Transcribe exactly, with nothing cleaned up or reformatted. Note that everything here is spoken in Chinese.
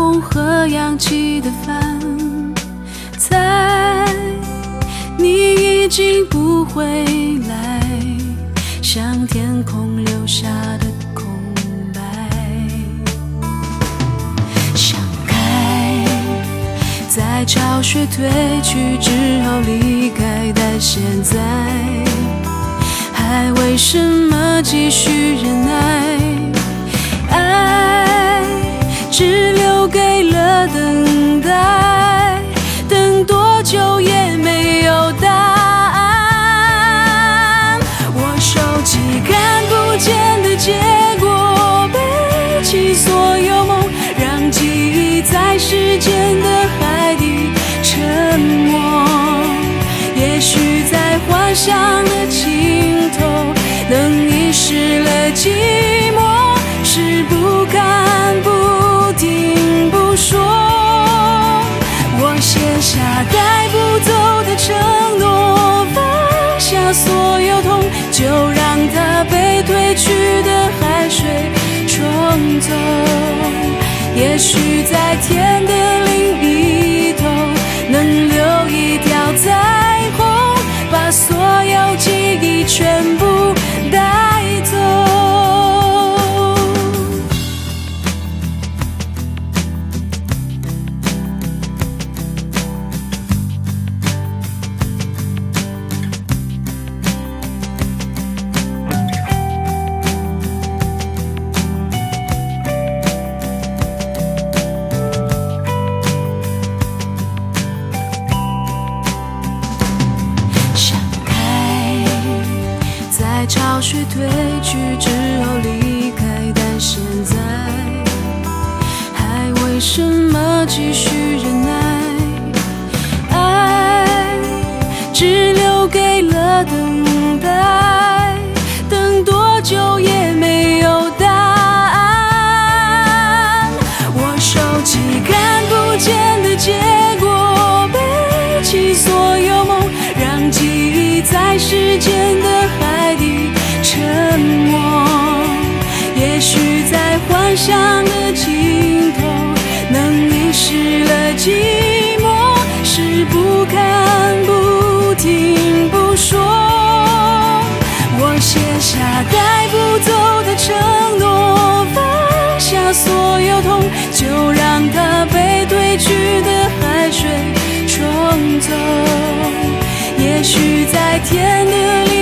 风和扬起的帆，猜你已经不回来，像天空留下的空白。想开，在潮水退去之后离开，但现在还为什么继续忍耐？爱只留给了等待，等多久也没有答案。我收起看不见的结果，背起所有梦，让记忆在时间的海底沉没。也许在幻想的尽头，能遗失了寂寞，是不看不听不说。我写下带不走的承诺，放下所有痛，就让它被退去的海水冲走。也许在天的另一头，能留一条彩虹，把所有记忆全部带走。潮水退去之后离开，但现在还为什么继续忍耐？爱只留给了等待，等多久也没有答案。我收起看不见的结果，背起所有梦，让记忆在时间的海底沉默。也许在幻想的尽头，能遗失了寂寞，是不看不听不说。我写下带不走的承诺，放下所有痛，就让它被退去的海水冲走。也许在天的